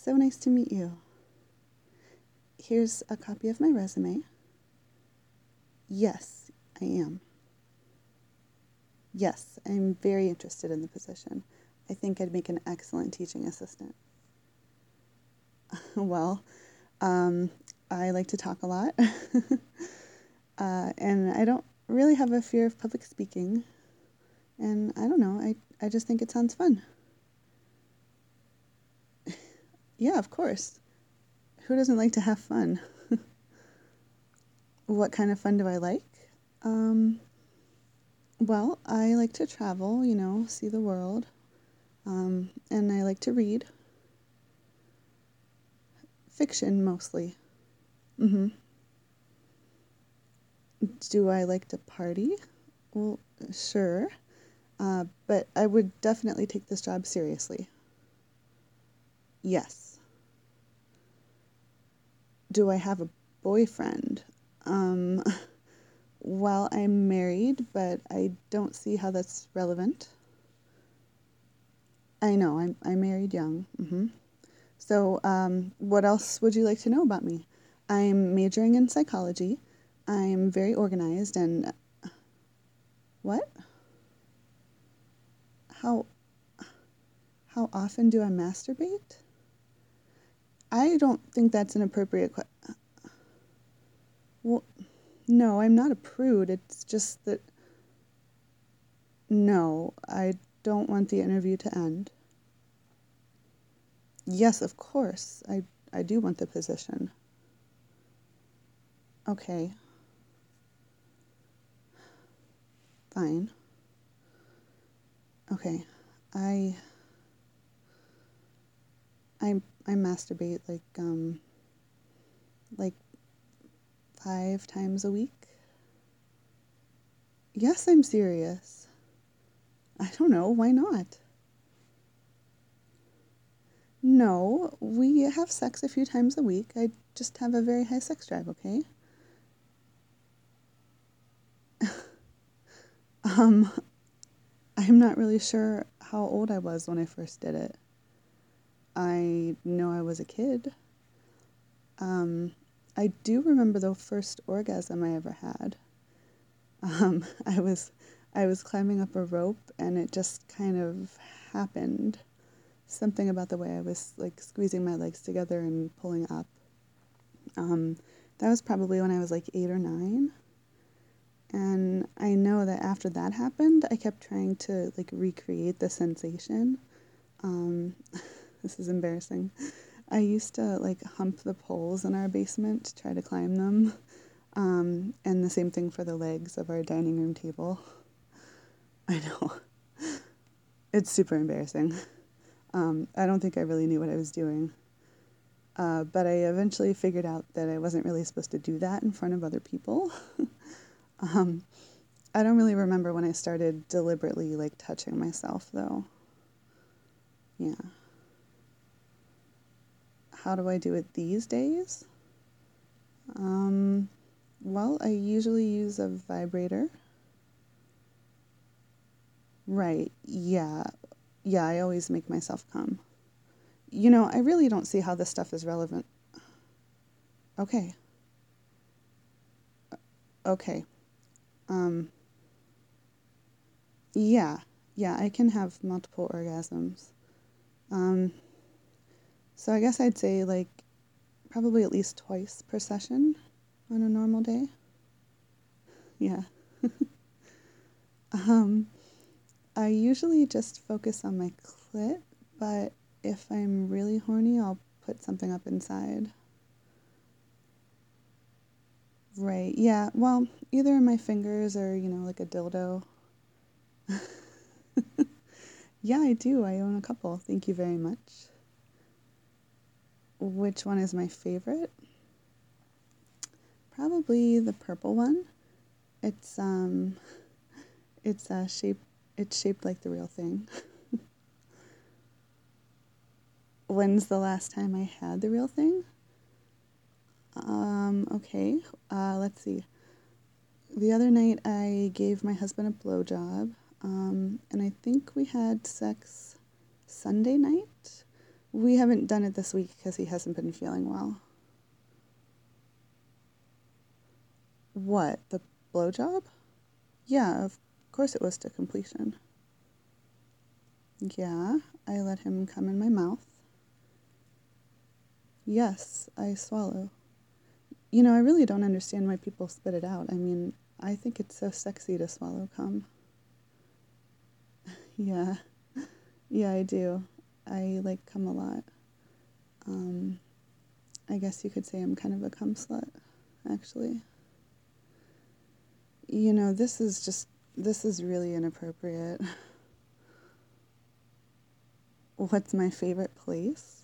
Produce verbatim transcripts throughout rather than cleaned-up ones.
so nice to meet you. Here's a copy of my resume. Yes, I am. Yes, I'm very interested in the position. I think I'd make an excellent teaching assistant. Well, um, I like to talk a lot. uh, and I don't really have a fear of public speaking. And I don't know, I, I just think it sounds fun. Yeah, of course. Who doesn't like to have fun? What kind of fun do I like? Um, well, I like to travel, you know, see the world. Um, and I like to read. Fiction, mostly. Mm-hmm. Do I like to party? Well, sure. Uh, but I would definitely take this job seriously. Yes. Do I have a boyfriend? Um, well, I'm married, but I don't see how that's relevant. I know, I'm, I married young. Mm-hmm. So, um, what else would you like to know about me? I'm majoring in psychology. I'm very organized and... What? How, how often do I masturbate? I don't think that's an appropriate question. Well, no, I'm not a prude. It's just that... No, I don't want the interview to end. Yes, of course. I, I do want the position. Okay. Fine. Okay. I... I, I masturbate like, um... like five times a week. Yes, I'm serious. I don't know, why not? No, we have sex a few times a week. I just have a very high sex drive, okay? um, I'm not really sure how old I was when I first did it. I know I was a kid. Um, I do remember the first orgasm I ever had. Um, I was, I was climbing up a rope and it just kind of happened. Something about the way I was like squeezing my legs together and pulling up. Um, that was probably when I was like eight or nine. And I know that after that happened, I kept trying to like recreate the sensation. Um, this is embarrassing. I used to like hump the poles in our basement to try to climb them. Um, and the same thing for the legs of our dining room table. I know. It's super embarrassing. Um, I don't think I really knew what I was doing. Uh, but I eventually figured out that I wasn't really supposed to do that in front of other people. um, I don't really remember when I started deliberately like touching myself though. Yeah. How do I do it these days? Um, well, I usually use a vibrator. Right, yeah. Yeah, I always make myself come. You know, I really don't see how this stuff is relevant. Okay. Okay. Um, yeah. Yeah, I can have multiple orgasms. Um, so I guess I'd say like probably at least twice per session on a normal day. Yeah. um, I usually just focus on my clit, but if I'm really horny, I'll put something up inside. Right, yeah, well, either my fingers or, you know, like a dildo. Yeah, I do. I own a couple. Thank you very much. Which one is my favorite? Probably the purple one. It's um it's uh shaped it's shaped like the real thing. When's the last time I had the real thing? Um, okay. Uh, let's see. The other night I gave my husband a blowjob, um, and I think we had sex Sunday night. We haven't done it this week because he hasn't been feeling well. What, the blowjob? Yeah, of course it was to completion. Yeah, I let him come in my mouth. Yes, I swallow. You know, I really don't understand why people spit it out. I mean, I think it's so sexy to swallow cum. Yeah, yeah, I do. I like cum a lot. Um, I guess you could say I'm kind of a cum slut, actually. You know, this is just, this is really inappropriate. What's my favorite place?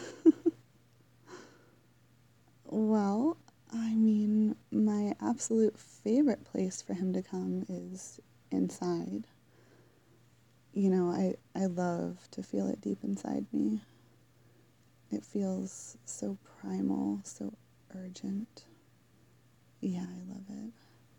Well, I mean, my absolute favorite place for him to come is inside. You know, I, I love to feel it deep inside me. It feels so primal, so urgent. Yeah, I love it.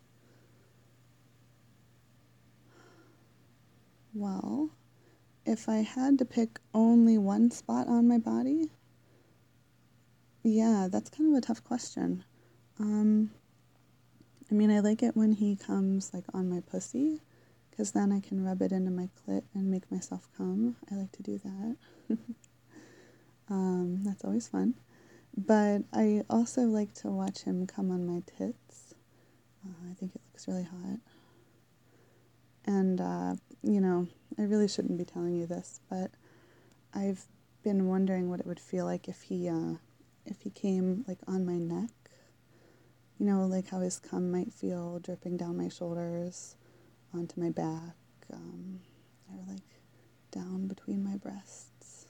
Well, if I had to pick only one spot on my body, yeah, that's kind of a tough question. Um, I mean, I like it when he comes like on my pussy, because then I can rub it into my clit and make myself come. I like to do that. um, that's always fun. But I also like to watch him come on my tits. Uh, I think it looks really hot. And, uh, you know, I really shouldn't be telling you this, but I've been wondering what it would feel like if he, uh, if he came, like, on my neck. You know, like how his cum might feel dripping down my shoulders, onto my back, um, or, like, down between my breasts.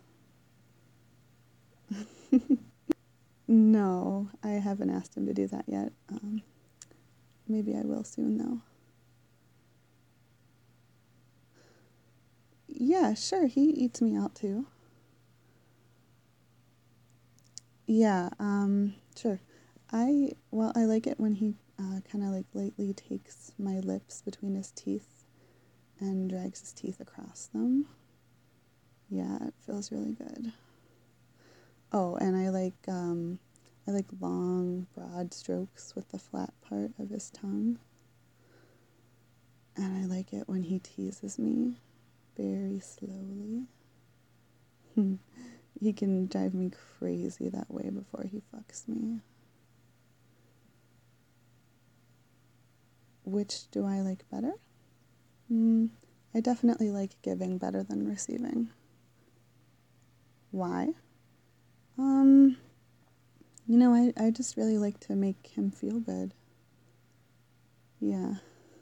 No, I haven't asked him to do that yet. Um, maybe I will soon, though. Yeah, sure, he eats me out, too. Yeah, um, sure. I, well, I like it when he uh, kind of like lightly takes my lips between his teeth and drags his teeth across them. Yeah, it feels really good. Oh, and I like, um, I like long, broad strokes with the flat part of his tongue. And I like it when he teases me very slowly. He can drive me crazy that way before he fucks me. Which do I like better? Mm, I definitely like giving better than receiving. Why? Um, you know, I, I just really like to make him feel good. Yeah.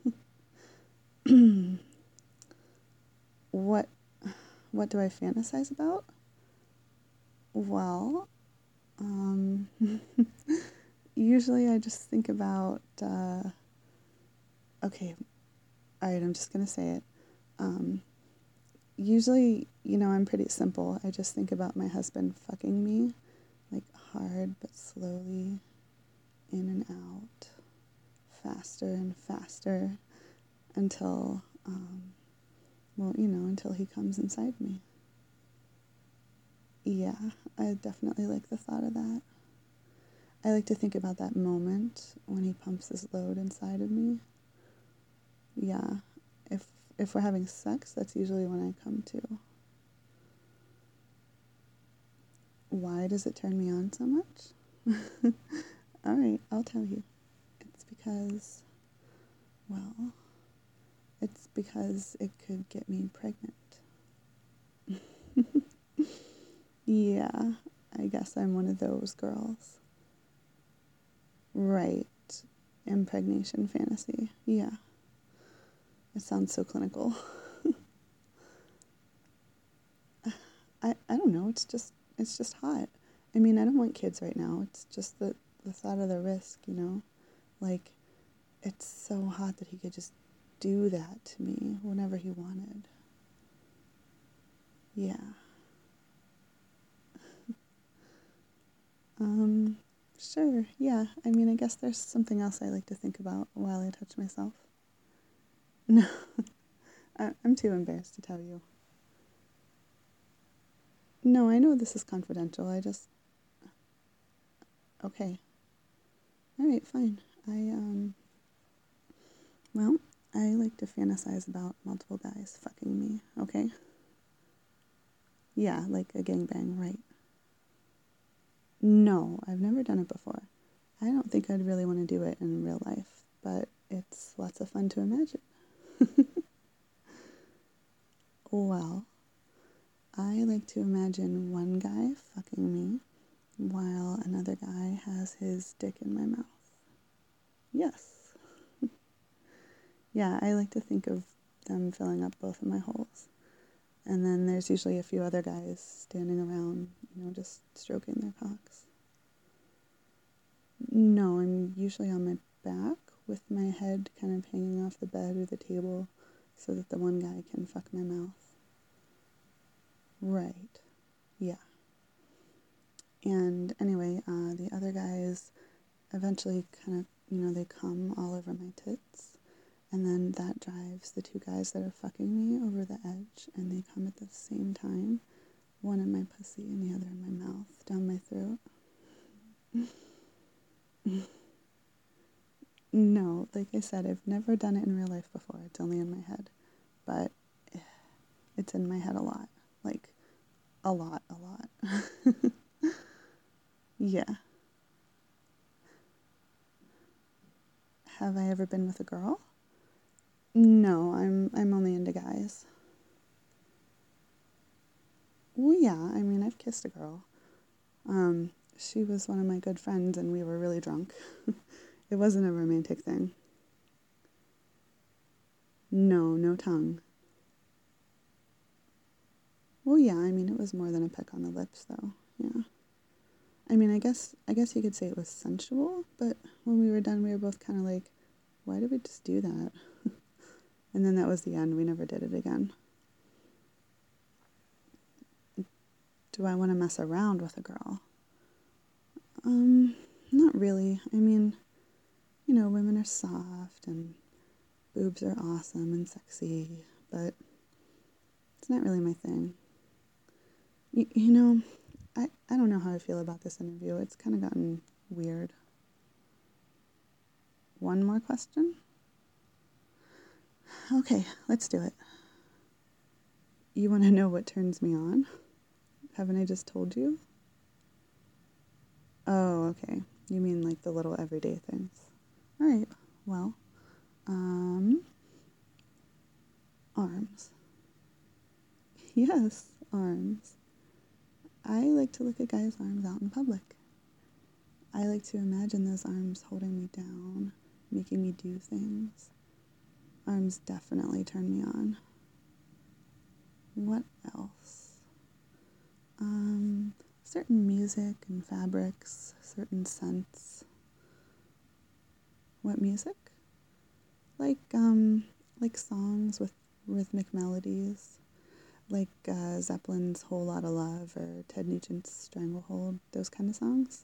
What what do I fantasize about? Well, um, usually I just think about, uh, okay, all right, I'm just going to say it. Um, usually, you know, I'm pretty simple. I just think about my husband fucking me, like hard but slowly, in and out, faster and faster, until, um, well, you know, until he comes inside me. Yeah, I definitely like the thought of that. I like to think about that moment when he pumps his load inside of me. Yeah, if if we're having sex, that's usually when I come to. Why does it turn me on so much? All right, I'll tell you. It's because, well, it's because it could get me pregnant. Yeah, I guess I'm one of those girls. Right. Impregnation fantasy. Yeah. It sounds so clinical. I, I don't know, it's just it's just hot. I mean, I don't want kids right now. It's just the the thought of the risk, you know? Like, it's so hot that he could just do that to me whenever he wanted. Yeah. Um, sure, yeah. I mean, I guess there's something else I like to think about while I touch myself. No, I- I'm too embarrassed to tell you. No, I know this is confidential. I just... Okay. Alright, fine. I, um... Well, I like to fantasize about multiple guys fucking me, okay? Yeah, like a gangbang, right? No, I've never done it before. I don't think I'd really want to do it in real life, but it's lots of fun to imagine. Well, I like to imagine one guy fucking me while another guy has his dick in my mouth. Yes. Yeah, I like to think of them filling up both of my holes. And then there's usually a few other guys standing around, you know, just stroking their cocks. No, I'm usually on my back with my head kind of hanging off the bed or the table so that the one guy can fuck my mouth. Right. Yeah. And anyway, uh, the other guys eventually kind of, you know, they come all over my tits. And then that drives the two guys that are fucking me over the edge. And they come at the same time. One in my pussy and the other in my mouth, down my throat. No, like I said, I've never done it in real life before. It's only in my head. But it's in my head a lot. Like, a lot, a lot. Yeah. Have I ever been with a girl? No, I'm I'm only into guys. Well, yeah, I mean, I've kissed a girl. Um, she was one of my good friends and we were really drunk. It wasn't a romantic thing. No, no tongue. Well, yeah, I mean, it was more than a peck on the lips, though. Yeah. I mean, I guess I guess you could say it was sensual, but when we were done, we were both kind of like, why did we just do that? And then that was the end. We never did it again. Do I want to mess around with a girl? Um, not really. I mean, you know, women are soft and boobs are awesome and sexy, but it's not really my thing. Y- you know, I, I don't know how I feel about this interview. It's kind of gotten weird. One more question? Okay, let's do it. You want to know what turns me on? Haven't I just told you? Oh, okay. You mean like the little everyday things. All right. Well, um, arms. Yes, arms. I like to look at guys' arms out in public. I like to imagine those arms holding me down, making me do things. Arms definitely turn me on. What else? Um, certain music and fabrics, certain scents. What music? Like, um, like songs with rhythmic melodies. Like uh, Zeppelin's Whole Lotta Love or Ted Nugent's Stranglehold, those kind of songs.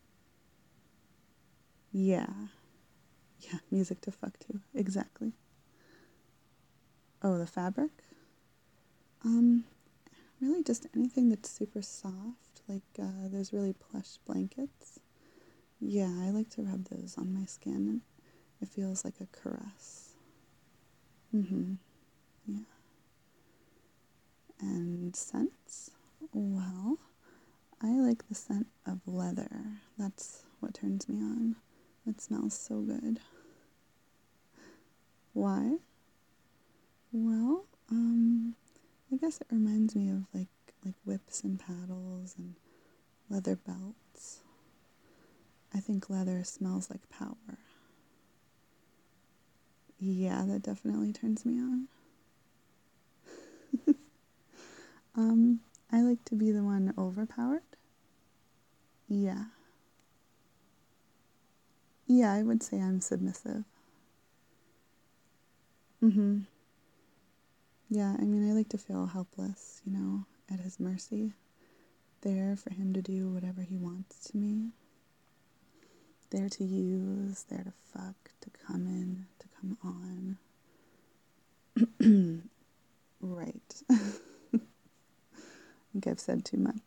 Yeah. Yeah, music to fuck to. Exactly. Oh, the fabric? Um, really just anything that's super soft. Like uh, those really plush blankets. Yeah, I like to rub those on my skin and it feels like a caress. Mm-hmm. Yeah. And scents? Well, I like the scent of leather. That's what turns me on. It smells so good. Why? Well, um, I guess it reminds me of like like whips and paddles and leather belts. I think leather smells like power. Yeah, that definitely turns me on. Um, I like to be the one overpowered. Yeah. Yeah, I would say I'm submissive. Mm-hmm. Yeah, I mean, I like to feel helpless, you know, at his mercy. There for him to do whatever he wants to me. There to use, there to fuck, to come in, to come on. Right. think I've said too much.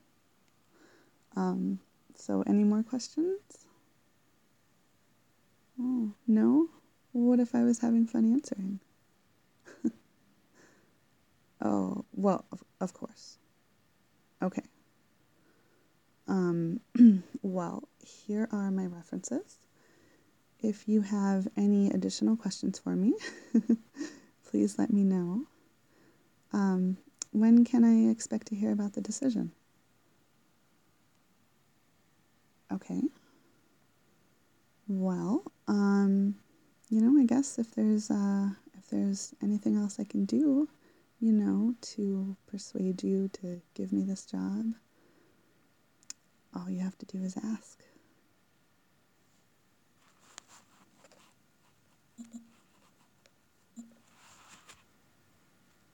Um, so any more questions? Oh, no? What if I was having fun answering? Oh, well, of, of course. Okay. Um, well, here are my references. If you have any additional questions for me, please let me know. Um, when can I expect to hear about the decision? Okay. Well, um, you know, I guess if there's uh, if there's anything else I can do, you know, to persuade you to give me this job, all you have to do is ask.